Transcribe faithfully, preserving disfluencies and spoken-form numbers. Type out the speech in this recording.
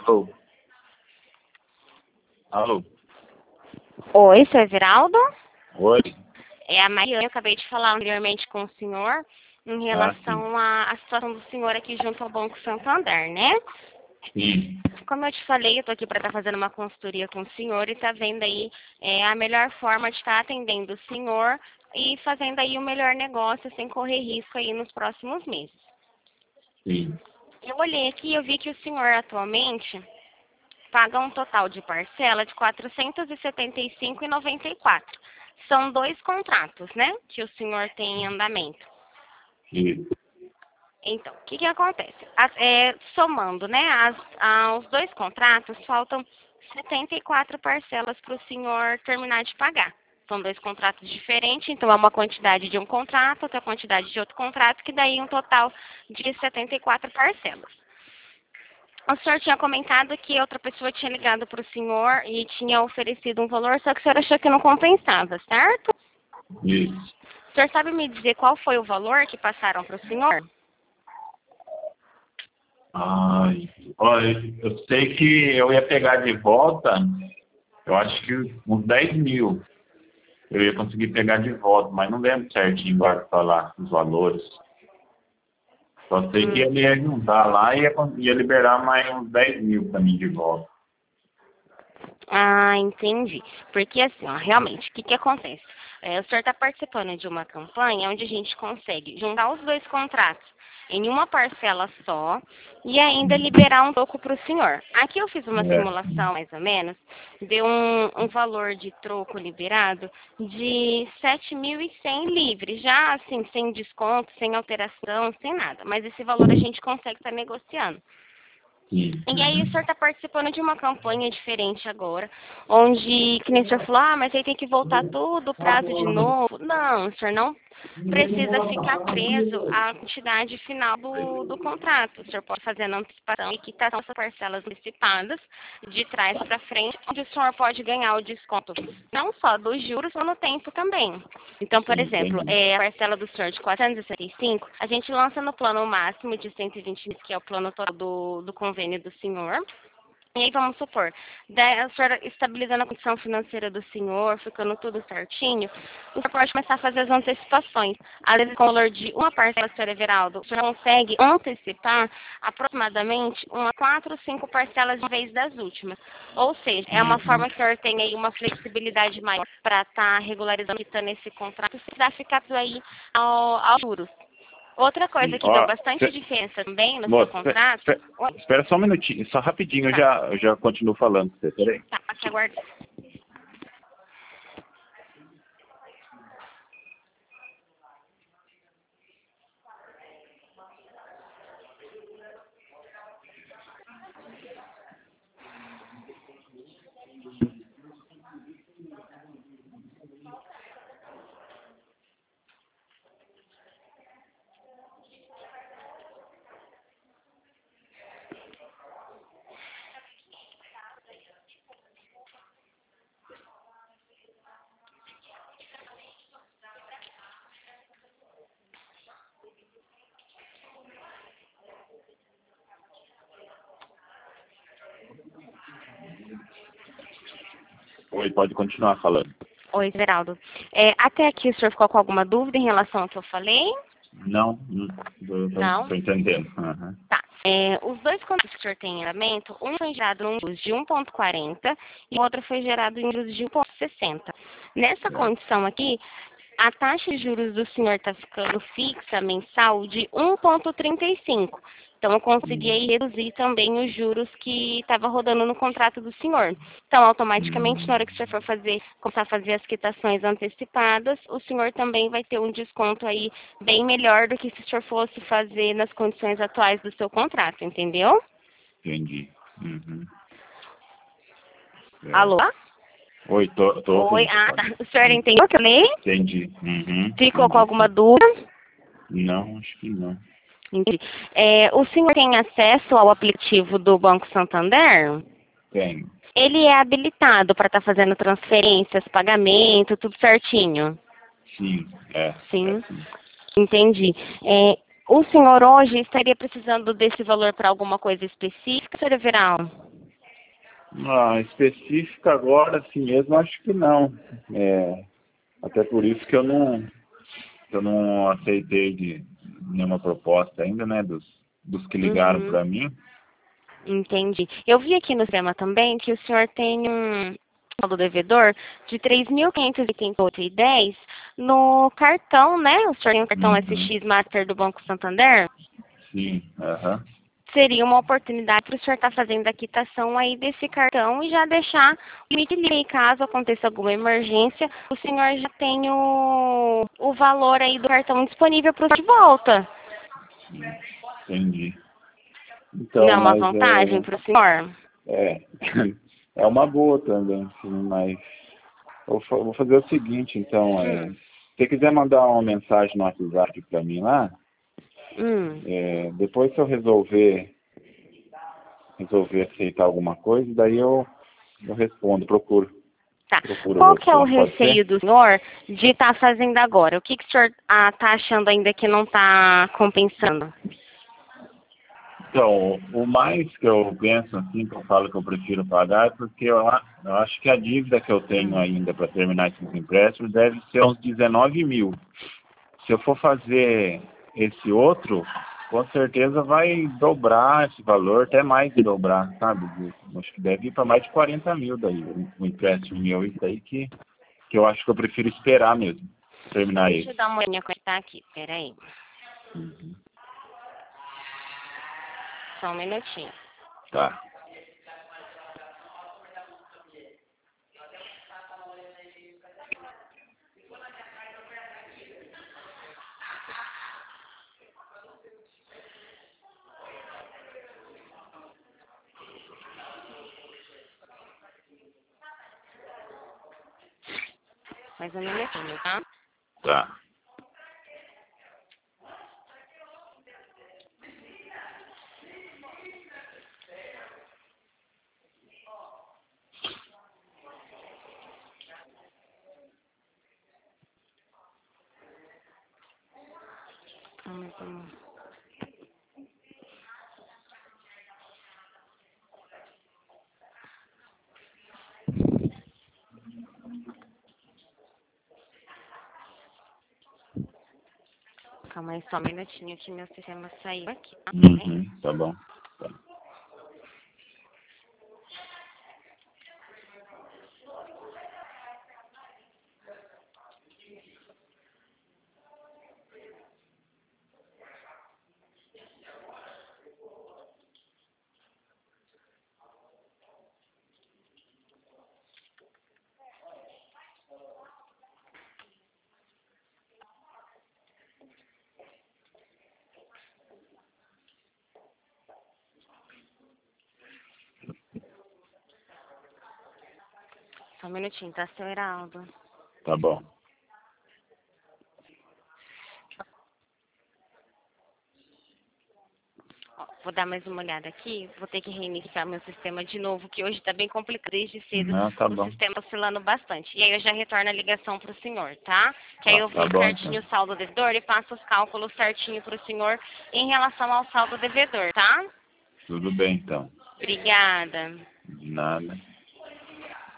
Alô? Alô? Oi, seu Everaldo? Oi? É a Mariana, eu acabei de falar anteriormente com o senhor em Ah, sim. relação à, à situação do senhor aqui junto ao Banco Santander, né? Sim. Como eu te falei, eu estou aqui para estar fazendo uma consultoria com o senhor e está vendo aí é, a melhor forma de estar atendendo o senhor e fazendo aí o melhor negócio sem correr risco aí nos próximos meses. Sim. Eu olhei aqui e eu vi que o senhor atualmente paga um total de parcela de quatrocentos e setenta e cinco reais e noventa e quatro centavos. São dois contratos, né, que o senhor tem em andamento. Sim. Então, o que que acontece? As- é, somando, né, as, aos dois contratos, faltam setenta e quatro parcelas para o senhor terminar de pagar. São dois contratos diferentes, então é uma quantidade de um contrato, outra quantidade de outro contrato, que daí um total de setenta e quatro parcelas. O senhor tinha comentado que outra pessoa tinha ligado para o senhor e tinha oferecido um valor, só que o senhor achou que não compensava, certo? Isso. O senhor sabe me dizer qual foi o valor que passaram para o senhor? Ai, olha, eu sei que eu ia pegar de volta, eu acho que uns dez mil eu ia conseguir pegar de volta, mas não lembro certinho agora pra falar os valores. Só sei que Hum. ele ia juntar lá e ia, con- ia liberar mais uns dez mil para mim de volta. Ah, entendi. Porque assim, ó, realmente, o que que acontece? É, o senhor está participando de uma campanha onde a gente consegue juntar os dois contratos em uma parcela só e ainda liberar um pouco para o senhor. Aqui eu fiz uma É. simulação, mais ou menos, deu um, um valor de troco liberado de sete mil e cem livres, já assim, sem desconto, sem alteração, sem nada. Mas esse valor a gente consegue estar negociando. Sim. E aí o Uhum. senhor está participando de uma campanha diferente agora, onde, que nem o senhor falou, ah, mas aí tem que voltar tudo o prazo de novo. Não, o senhor não precisa ficar preso à quantidade final do, do contrato. O senhor pode fazer a antecipação e quitação das parcelas antecipadas de trás para frente, onde o senhor pode ganhar o desconto não só dos juros, mas no tempo também. Então, por Sim, exemplo, entendi. é, a parcela do senhor de quatrocentos e sessenta e cinco, a gente lança no plano máximo de cento e vinte mil, que é o plano total do, do convênio do senhor. E aí, vamos supor, daí a senhora estabilizando a condição financeira do senhor, ficando tudo certinho, o senhor pode começar a fazer as antecipações. Às vezes, com o valor de uma parcela, senhor Everaldo, o senhor consegue antecipar aproximadamente umas quatro, cinco parcelas de vez das últimas. Ou seja, é uma Uhum. forma que o senhor tem aí uma flexibilidade maior para estar regularizando, quitando esse contrato, se dá ficar tudo aí ao, aos juros. Outra Sim. coisa que deu Ó, bastante diferença também no seu moço, espe- contrato... espe- Oi, espera só um minutinho, só rapidinho, eu tá, já, eu já continuo falando com você, peraí. tá, aqui aguardando. Oi, pode continuar falando. Oi, Geraldo. É, até aqui o senhor ficou com alguma dúvida em relação ao que eu falei? Não, não Não? estou entendendo. Aham. Tá. É, os dois contratos que o senhor tem em andamento, um foi gerado em juros de um vírgula quarenta e o outro foi gerado em juros de um vírgula sessenta. Nessa É. condição aqui, a taxa de juros do senhor está ficando fixa mensal de um vírgula trinta e cinco. Então, eu consegui aí reduzir também os juros que estava rodando no contrato do senhor. Então, automaticamente, na hora que o senhor for fazer, começar a fazer as quitações antecipadas, o senhor também vai ter um desconto aí bem melhor do que se o senhor fosse fazer nas condições atuais do seu contrato, entendeu? Entendi. Uhum. É. Alô? Oi, tô, tô Oi, ouvindo. ah, tá. Pode. O senhor entendeu o que eu falei? Entendi. Uhum. Ficou com Entendi, alguma sim. dúvida? Não, acho que não. Entendi. É, o senhor tem acesso ao aplicativo do Banco Santander? Tenho. Ele é habilitado para estar fazendo transferências, pagamento, tudo certinho? Sim, é, é Sim, sim. entendi. É, o senhor hoje estaria precisando desse valor para alguma coisa específica, senhor Everal? Ah, específica agora, assim mesmo, acho que não. É, até por isso que eu não, que eu não aceitei de nenhuma proposta ainda, né, dos, dos que ligaram Uhum. para mim. Entendi. Eu vi aqui no sistema também que o senhor tem um saldo devedor de três mil quinhentos e oitenta e oito reais e dez no cartão, né? O senhor tem um cartão S Uhum. X Master do Banco Santander? Sim, aham. Seria uma oportunidade para o senhor estar fazendo a quitação aí desse cartão e já deixar o limite livre. Caso aconteça alguma emergência, o senhor já tem o, o valor aí do cartão disponível para o de volta. Entendi. Não é Então, uma mas vantagem para o senhor? é, é, é uma boa também, sim, mas eu fa- vou fazer o seguinte, então, é, Hum, se você quiser mandar uma mensagem no WhatsApp para mim lá, hum. é, depois se eu resolver, resolver aceitar alguma coisa, daí eu, eu respondo, procuro, Tá. procuro Qual que é o você, pode ser? receio do senhor de estar fazendo agora? O que, que o senhor está achando ainda que não está compensando? Então, o mais que eu penso, assim, que eu falo que eu prefiro pagar, é porque eu, a- eu acho que a dívida que eu tenho Hum. ainda para terminar esses empréstimos deve ser uns dezenove mil. Se eu for fazer esse outro, com certeza vai dobrar esse valor, até mais de dobrar, sabe? Eu acho que deve ir para mais de quarenta mil daí, o empréstimo meu, isso aí que, que eu acho que eu prefiro esperar mesmo, terminar Deixa esse. eu dar uma olhadinha como está aqui. Peraí. Uhum. Só um minutinho. Tá, Mais um minutinho, tá? tá. Ah, mais um. Calma aí, só um minutinho que meu sistema saiu aqui, tá? Peraí. Uhum, tá bom. Tá. Só um minutinho, tá, seu Heraldo? Tá bom. Ó, vou dar mais uma olhada aqui. Vou ter que reiniciar meu sistema de novo, que hoje tá bem complicado. Desde cedo Não, tá o bom. sistema tá oscilando bastante. E aí eu já retorno a ligação pro senhor, tá? Que aí Tá, eu tá vejo bom então. certinho o saldo devedor e faço os cálculos certinho pro senhor em relação ao saldo devedor, tá? Tudo bem então. Obrigada. De nada.